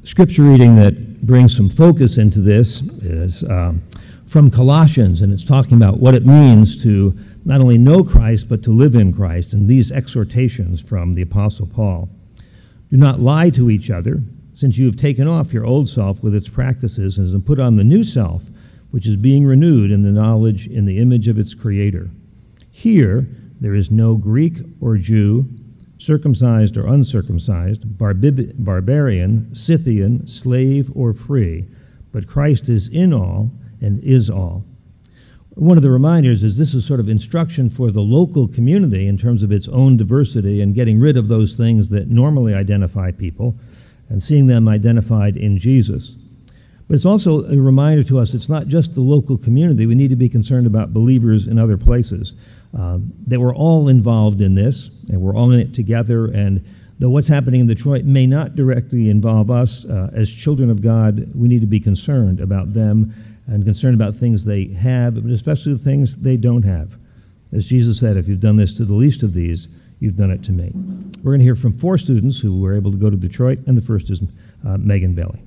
Scripture reading that brings some focus into this is from Colossians, and it's talking about what it means to not only know Christ, but to live in Christ, and these exhortations from the Apostle Paul. Do not lie to each other, since you have taken off your old self with its practices and have put on the new self, which is being renewed in the knowledge in the image of its Creator. Here there is no Greek or Jew, circumcised or uncircumcised, barbarian, Scythian, slave or free, but Christ is in all and is all. One of the reminders is this is sort of instruction for the local community in terms of its own diversity and getting rid of those things that normally identify people and seeing them identified in Jesus. But it's also a reminder to us it's not just the local community. We need to be concerned about believers in other places. That we're all involved in this, and we're all in it together, and though what's happening in Detroit may not directly involve us, as children of God, we need to be concerned about them and concerned about things they have, but especially the things they don't have. As Jesus said, if you've done this to the least of these, you've done it to me. We're going to hear from 4 students who were able to go to Detroit, and the first is Megan Bailey.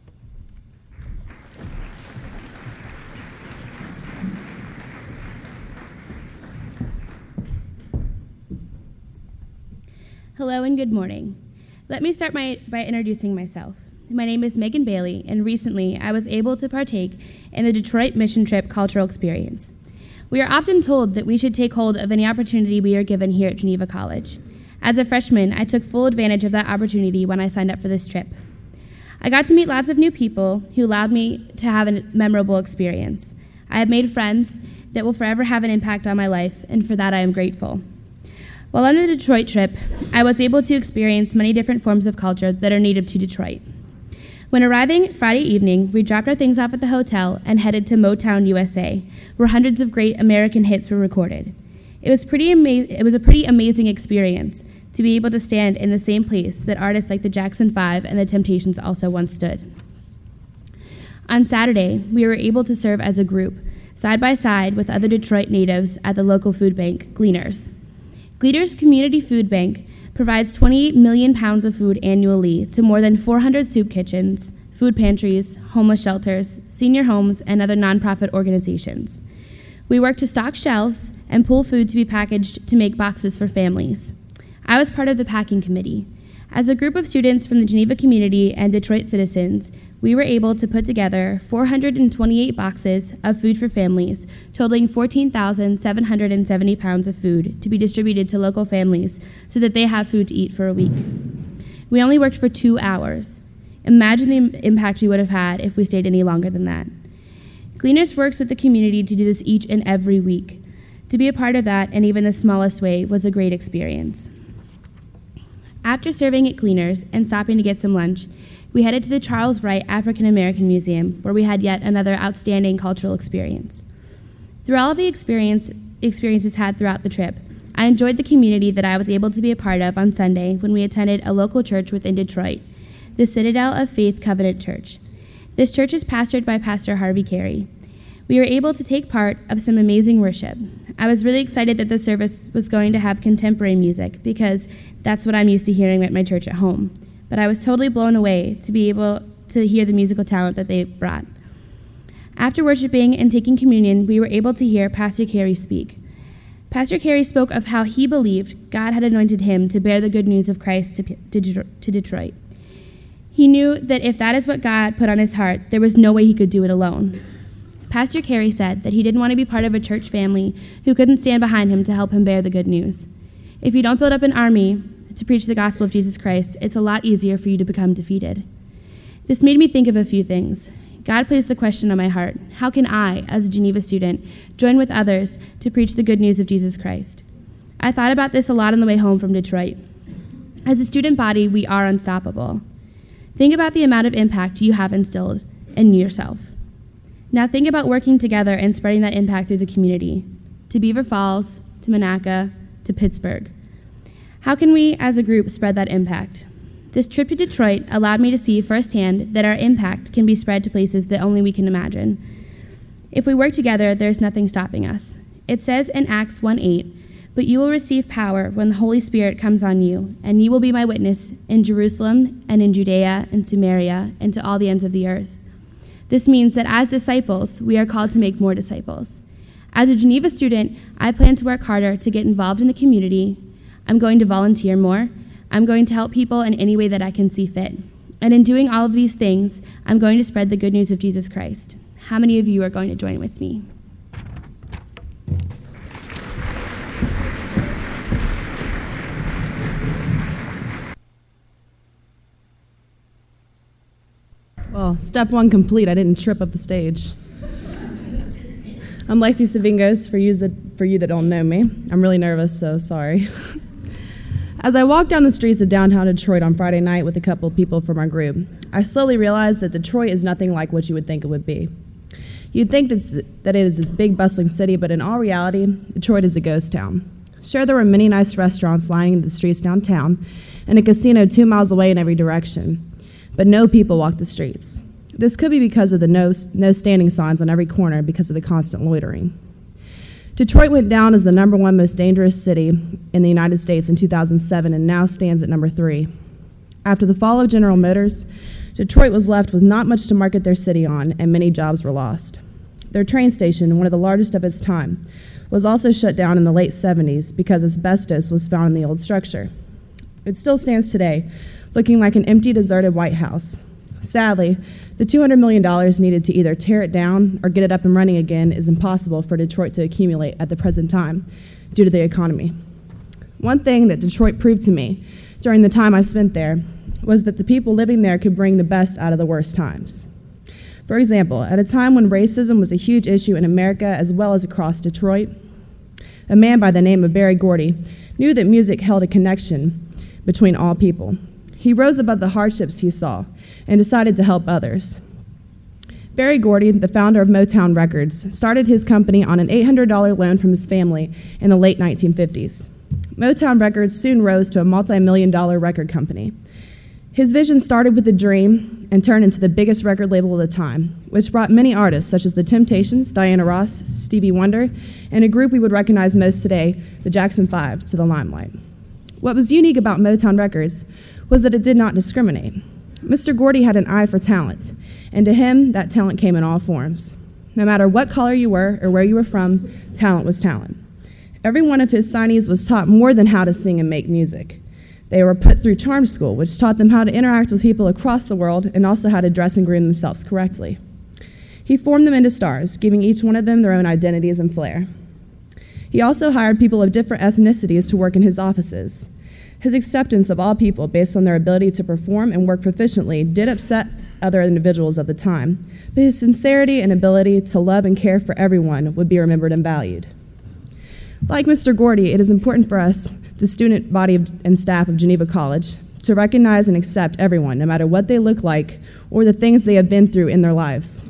Hello and good morning. Let me start by introducing myself. My name is Megan Bailey, and recently I was able to partake in the Detroit Mission Trip cultural experience. We are often told that we should take hold of any opportunity we are given here at Geneva College. As a freshman, I took full advantage of that opportunity when I signed up for this trip. I got to meet lots of new people who allowed me to have a memorable experience. I have made friends that will forever have an impact on my life, and for that I am grateful. While on the Detroit trip, I was able to experience many different forms of culture that are native to Detroit. When arriving Friday evening, we dropped our things off at the hotel and headed to Motown, USA, where hundreds of great American hits were recorded. It was a pretty amazing experience to be able to stand in the same place that artists like the Jackson 5 and the Temptations also once stood. On Saturday, we were able to serve as a group, side by side with other Detroit natives at the local food bank, Gleaners. Gleaners Community Food Bank provides 28 million pounds of food annually to more than 400 soup kitchens, food pantries, homeless shelters, senior homes, and other nonprofit organizations. We work to stock shelves and pull food to be packaged to make boxes for families. I was part of the packing committee. As a group of students from the Geneva community and Detroit citizens, we were able to put together 428 boxes of food for families, totaling 14,770 pounds of food to be distributed to local families so that they have food to eat for a week. We only worked for 2 hours. Imagine the impact we would have had if we stayed any longer than that. Gleaners works with the community to do this each and every week. To be a part of that, in even the smallest way, was a great experience. After serving at Gleaners and stopping to get some lunch, we headed to the Charles Wright African American Museum, where we had yet another outstanding cultural experience. Through all of the experiences had throughout the trip, I enjoyed the community that I was able to be a part of on Sunday when we attended a local church within Detroit, the Citadel of Faith Covenant Church. This church is pastored by Pastor Harvey Carey. We were able to take part of some amazing worship. I was really excited that the service was going to have contemporary music because that's what I'm used to hearing at my church at home. But I was totally blown away to be able to hear the musical talent that they brought. After worshiping and taking communion, we were able to hear Pastor Carey speak. Pastor Carey spoke of how he believed God had anointed him to bear the good news of Christ to Detroit. He knew that if that is what God put on his heart, there was no way he could do it alone. Pastor Carey said that he didn't want to be part of a church family who couldn't stand behind him to help him bear the good news. If you don't build up an army to preach the gospel of Jesus Christ, it's a lot easier for you to become defeated. This made me think of a few things. God placed the question on my heart: how can I, as a Geneva student, join with others to preach the good news of Jesus Christ? I thought about this a lot on the way home from Detroit. As a student body, we are unstoppable. Think about the amount of impact you have instilled in yourself. Now think about working together and spreading that impact through the community, to Beaver Falls, to Monaca, to Pittsburgh. How can we, as a group, spread that impact? This trip to Detroit allowed me to see firsthand that our impact can be spread to places that only we can imagine. If we work together, there's nothing stopping us. It says in Acts 1:8, But you will receive power when the Holy Spirit comes on you, and you will be my witness in Jerusalem and in Judea and Samaria and to all the ends of the earth. This means that as disciples, we are called to make more disciples. As a Geneva student, I plan to work harder to get involved in the community. I'm going to volunteer more. I'm going to help people in any way that I can see fit. And in doing all of these things, I'm going to spread the good news of Jesus Christ. How many of you are going to join with me? Well, step one complete. I didn't trip up the stage. I'm Lexi Savingos, for you that don't know me. I'm really nervous, so sorry. As I walked down the streets of downtown Detroit on Friday night with a couple of people from our group, I slowly realized that Detroit is nothing like what you would think it would be. You'd think that it is this big, bustling city, but in all reality, Detroit is a ghost town. Sure, there were many nice restaurants lining the streets downtown, and a casino 2 miles away in every direction, but no people walked the streets. This could be because of the no standing signs on every corner because of the constant loitering. Detroit went down as the #1 most dangerous city in the United States in 2007 and now stands at number 3. After the fall of General Motors, Detroit was left with not much to market their city on, and many jobs were lost. Their train station, one of the largest of its time, was also shut down in the late 70s because asbestos was found in the old structure. It still stands today, looking like an empty, deserted White House. Sadly, the $200 million needed to either tear it down or get it up and running again is impossible for Detroit to accumulate at the present time due to the economy. One thing that Detroit proved to me during the time I spent there was that the people living there could bring the best out of the worst times. For example, at a time when racism was a huge issue in America as well as across Detroit, a man by the name of Berry Gordy knew that music held a connection between all people. He rose above the hardships he saw and decided to help others. Berry Gordy, the founder of Motown Records, started his company on an $800 loan from his family in the late 1950s. Motown Records soon rose to a multi-million-dollar record company. His vision started with a dream and turned into the biggest record label of the time, which brought many artists such as The Temptations, Diana Ross, Stevie Wonder, and a group we would recognize most today, the Jackson 5, to the limelight. What was unique about Motown Records was that it did not discriminate. Mr. Gordy had an eye for talent, and to him, that talent came in all forms. No matter what color you were or where you were from, talent was talent. Every one of his signees was taught more than how to sing and make music. They were put through charm school, which taught them how to interact with people across the world and also how to dress and groom themselves correctly. He formed them into stars, giving each one of them their own identities and flair. He also hired people of different ethnicities to work in his offices. His acceptance of all people based on their ability to perform and work proficiently did upset other individuals of the time, but his sincerity and ability to love and care for everyone would be remembered and valued. Like Mr. Gordy, it is important for us, the student body and staff of Geneva College, to recognize and accept everyone, no matter what they look like or the things they have been through in their lives.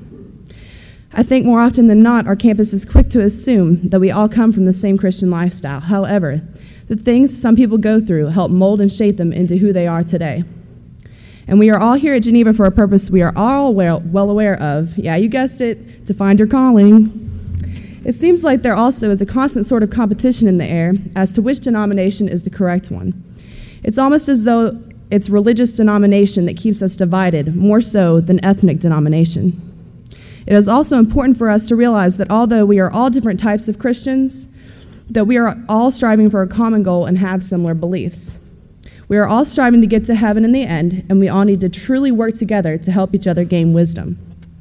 I think more often than not, our campus is quick to assume that we all come from the same Christian lifestyle. However, the things some people go through help mold and shape them into who they are today. And we are all here at Geneva for a purpose we are all well aware of. Yeah, you guessed it, to find your calling. It seems like there also is a constant sort of competition in the air as to which denomination is the correct one. It's almost as though it's religious denomination that keeps us divided, more so than ethnic denomination. It is also important for us to realize that although we are all different types of Christians, that we are all striving for a common goal and have similar beliefs. We are all striving to get to heaven in the end, and we all need to truly work together to help each other gain wisdom.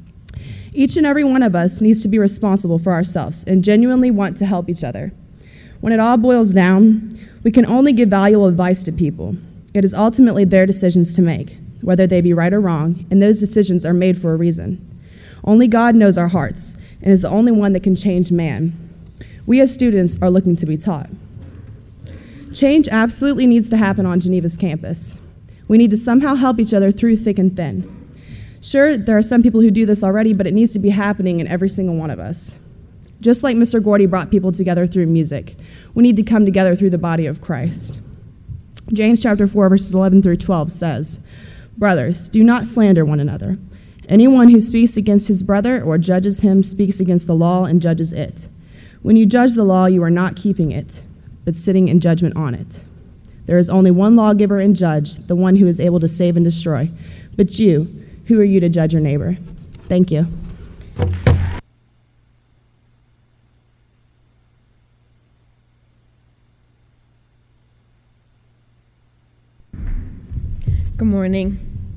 Each and every one of us needs to be responsible for ourselves and genuinely want to help each other. When it all boils down, we can only give valuable advice to people. It is ultimately their decisions to make, whether they be right or wrong, and those decisions are made for a reason. Only God knows our hearts and is the only one that can change man. We as students are looking to be taught. Change absolutely needs to happen on Geneva's campus. We need to somehow help each other through thick and thin. Sure, there are some people who do this already, but it needs to be happening in every single one of us. Just like Mr. Gordy brought people together through music, we need to come together through the body of Christ. James chapter 4, verses 11 through 12 says, "Brothers, do not slander one another. Anyone who speaks against his brother or judges him speaks against the law and judges it. When you judge the law, you are not keeping it, but sitting in judgment on it. There is only one lawgiver and judge, the one who is able to save and destroy. But you, who are you to judge your neighbor? Thank you. Good morning.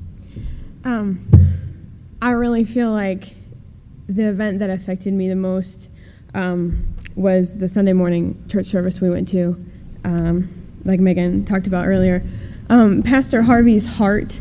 I really feel like the event that affected me the most was the Sunday morning church service we went to, like Megan talked about earlier. Pastor Harvey's heart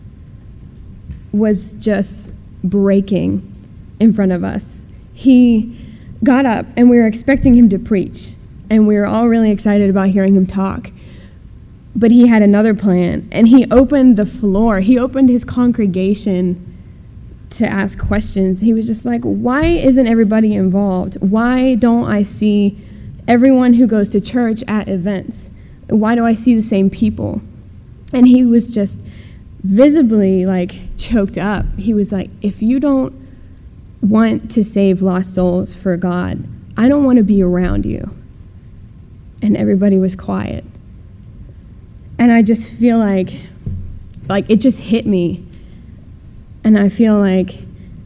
was just breaking in front of us. He got up and we were expecting him to preach, and we were all really excited about hearing him talk. But he had another plan, and he opened the floor. He opened his congregation to ask questions. He was just like, why isn't everybody involved? Why don't I see everyone who goes to church at events? Why do I see the same people? And he was just visibly like choked up. He was like, if you don't want to save lost souls for God, I don't want to be around you. And everybody was quiet. And I just feel like it just hit me. And I feel like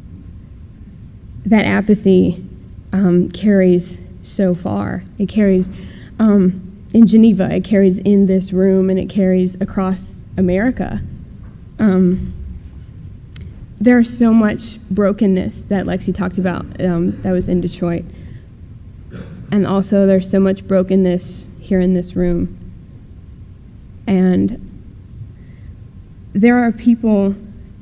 that apathy carries so far. It carries in Geneva, it carries in this room, and it carries across America. There's so much brokenness that Lexi talked about that was in Detroit. And also there's so much brokenness here in this room. And there are people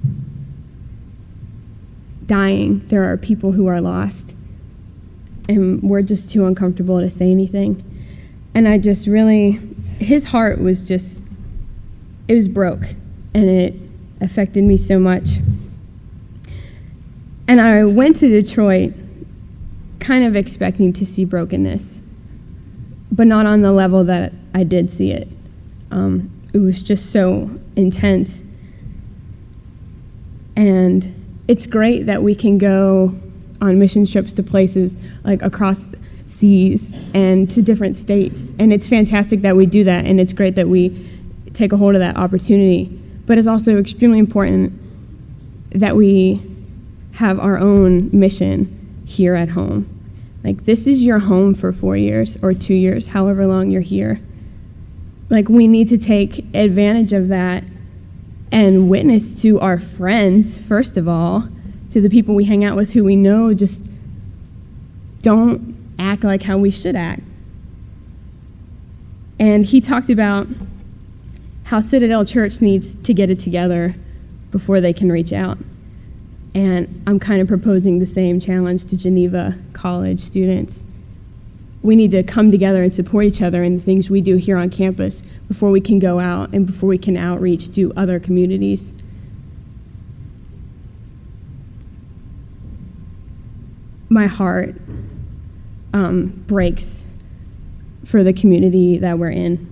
dying. There are people who are lost. And we're just too uncomfortable to say anything. And I just really, his heart was just, it was broke. And it affected me so much. And I went to Detroit kind of expecting to see brokenness, but not on the level that I did see it. It was just so intense. And it's great that we can go on mission trips to places like across seas and to different states. And it's fantastic that we do that, and it's great that we take a hold of that opportunity. But it's also extremely important that we have our own mission here at home. Like, this is your home for 4 years or 2 years, however long you're here. Like, we need to take advantage of that and witness to our friends, first of all, to the people we hang out with who we know just don't act like how we should act. And he talked about how Citadel Church needs to get it together before they can reach out. And I'm kind of proposing the same challenge to Geneva College students. We need to come together and support each other in the things we do here on campus before we can go out and before we can outreach to other communities. My heart breaks for the community that we're in.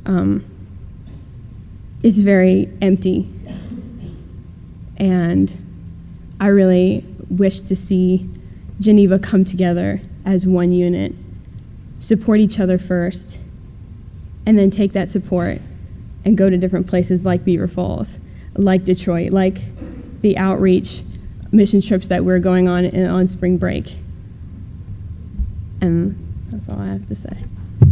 It's very empty. And I really wish to see Geneva come together as one unit, support each other first, and then take that support and go to different places like Beaver Falls, like Detroit, like the outreach mission trips that we're going on spring break. And that's all I have to say.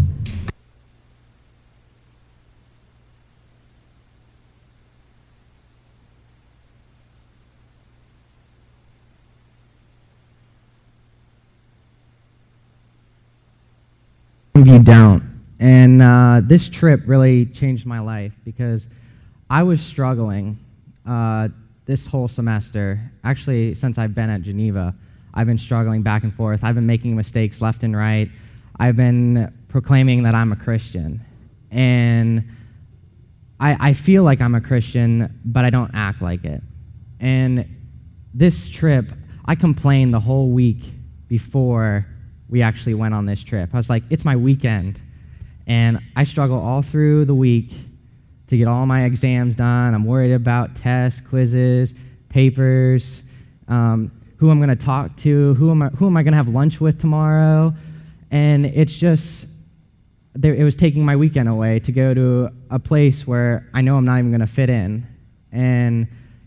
You don't. And this trip really changed my life because I was struggling this whole semester. Actually, since I've been at Geneva, I've been struggling back and forth. I've been making mistakes left and right. I've been proclaiming that I'm a Christian. And I feel like I'm a Christian, but I don't act like it. And this trip, I complained the whole week before we actually went on this trip. I was like, it's my weekend. And I struggle all through the week to get all my exams done. I'm worried about tests, quizzes, papers, who I'm going to talk to, who am I going to have lunch with tomorrow. And it's just, it was taking my weekend away to go to a place where I know I'm not even going to fit in. And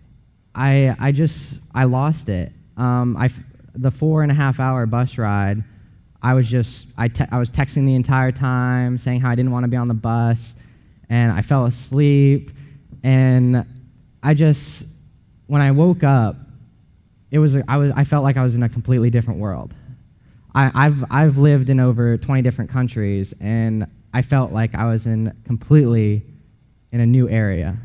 I lost it. The 4.5-hour bus ride, I was texting the entire time, saying how I didn't want to be on the bus, and I fell asleep. And when I woke up, I felt like I was in a completely different world. I've lived in over 20 different countries, and I felt like I was completely in a new area.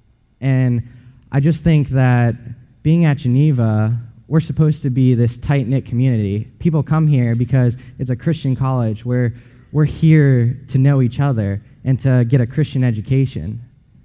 And I just think that being at Geneva, we're supposed to be this tight-knit community. People come here because it's a Christian college where we're here to know each other and to get a Christian education.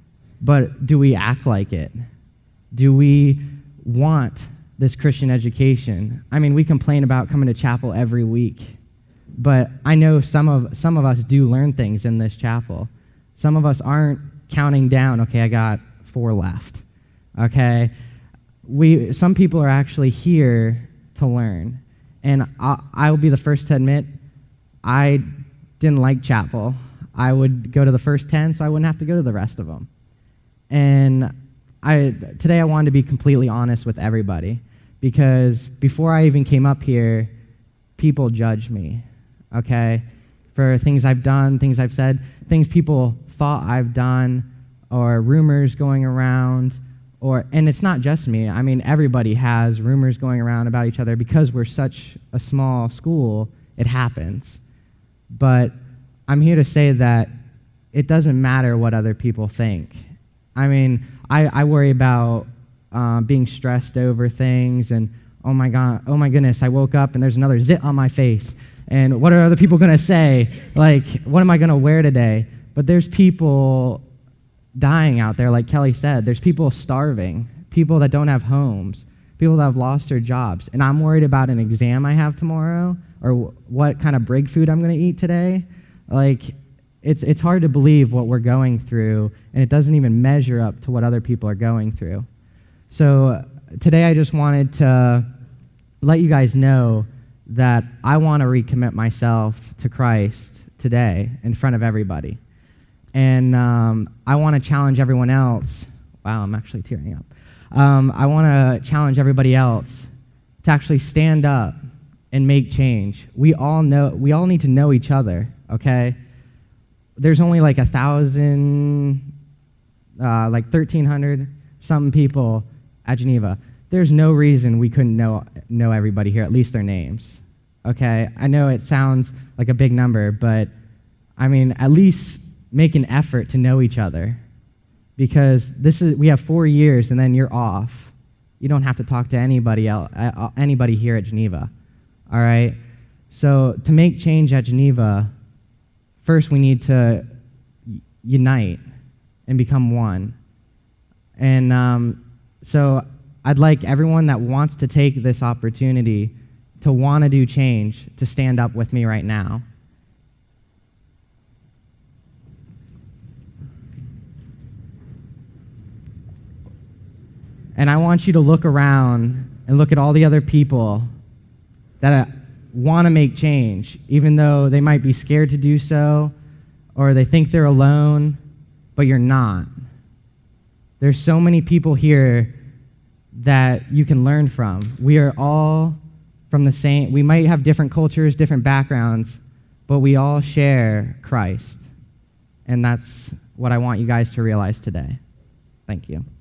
But do we act like it? Do we want this Christian education? I mean, we complain about coming to chapel every week, but I know some of us do learn things in this chapel. Some of us aren't counting down, okay, I got 4 left, okay? Some people are actually here to learn, and I'll be the first to admit, I didn't like chapel. I would go to the first 10 so I wouldn't have to go to the rest of them. And today I wanted to be completely honest with everybody, because before I even came up here, people judged me, okay, for things I've done, things I've said, things people thought I've done, or rumors going around, and it's not just me. I mean, everybody has rumors going around about each other. Because we're such a small school, it happens. But I'm here to say that it doesn't matter what other people think. I mean, I worry about being stressed over things, and oh my goodness, I woke up and there's another zit on my face, and what are other people going to say? Like, what am I going to wear today? But there's people dying out there, like Kelly said. There's people starving, people that don't have homes, people that have lost their jobs, and I'm worried about an exam I have tomorrow, or what kind of break food I'm going to eat today. Like, it's hard to believe what we're going through, and it doesn't even measure up to what other people are going through. So today I just wanted to let you guys know that I want to recommit myself to Christ today in front of everybody. And I want to challenge everyone else. Wow, I'm actually tearing up. I want to challenge everybody else to actually stand up and make change. We all need to know each other, okay? There's only like 1,000, like 1,300 something people at Geneva. There's no reason we couldn't know everybody here, at least their names, okay? I know it sounds like a big number, but I mean, at least make an effort to know each other, because we have 4 years and then you're off. You don't have to talk to anybody else, anybody here at Geneva, all right? So to make change at Geneva, first we need to unite and become one. And so I'd like everyone that wants to take this opportunity to want to do change to stand up with me right now. And I want you to look around and look at all the other people that want to make change, even though they might be scared to do so, or they think they're alone, but you're not. There's so many people here that you can learn from. We are all from the same, we might have different cultures, different backgrounds, but we all share Christ. And that's what I want you guys to realize today. Thank you.